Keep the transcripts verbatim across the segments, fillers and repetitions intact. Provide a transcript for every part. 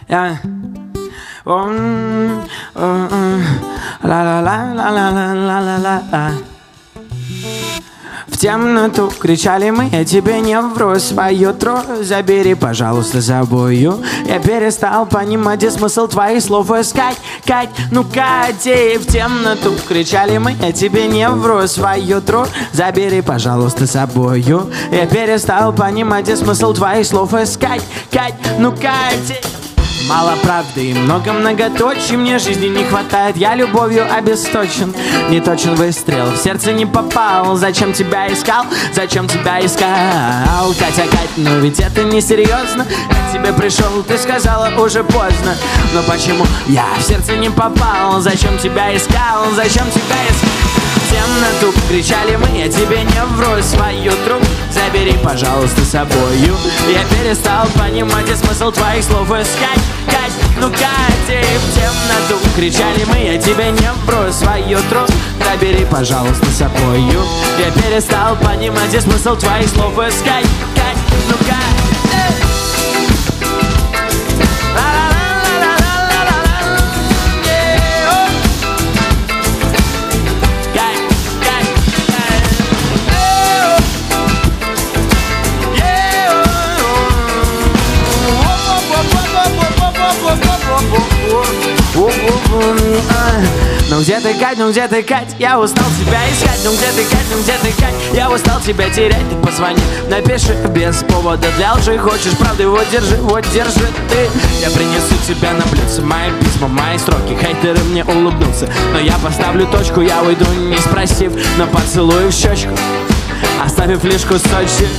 Я... Ла-ла-ла-ла-ла-ла-ла-ла-ла. В темноту кричали мы, я тебе не вру, свою тру забери, пожалуйста, за собою. Я перестал понимать и смысл твоих слов искать, Кать, ну Катя. В темноту кричали мы, я тебе не вру, свою тру забери, пожалуйста, с собою. Я перестал понимать и смысл твоих слов искать, Кать, ну Катя. Мало правды и много многоточий, мне жизни не хватает, я любовью обесточен. Не точен выстрел, в сердце не попал. Зачем тебя искал, зачем тебя искал? Катя, Кать, ну ведь это не серьезно. Я к тебе пришел, ты сказала уже поздно. Но почему я в сердце не попал? Зачем тебя искал, зачем тебя искал? В темноту кричали мы, я тебе не вру, свою трубку забери, пожалуйста, с собою. Я перестал понимать и смысл твоих слов искать, Кать, ну Катя. В темноту кричали мы, я тебе не вру, свою трубку забери, пожалуйста, с собою. Я перестал понимать и смысл твоих слов искать, Кать, ну Катя. Ну где ты, Кать, ну где ты, Кать, я устал тебя искать. Ну где ты, Кать, ну где ты, Кать, я устал тебя терять. Ты позвони, напиши без повода для лжи. Хочешь правды, вот держи, вот держи ты. Я принесу тебя на блюдце, мои письма, мои строки. Хейтеры мне улыбнутся, но я поставлю точку. Я уйду, не спросив, но поцелую в щечку, оставив лишку Сочи.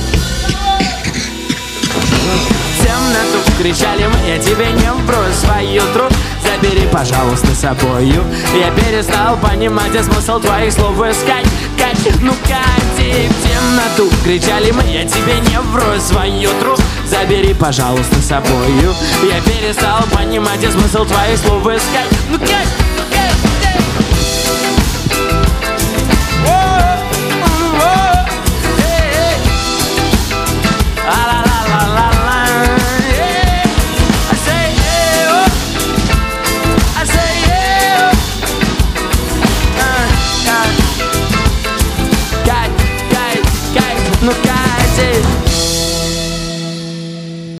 В темноту кричали мы, я тебе не вру, свою труд забери, пожалуйста, с собою. Я перестал понимать и смысл твоих слов искать, Кать, ну Катя. В темноту кричали мы, я тебе не вру, свою труд забери, пожалуйста, с собою. Я перестал понимать и смысл твоих слов искать, ну Кать.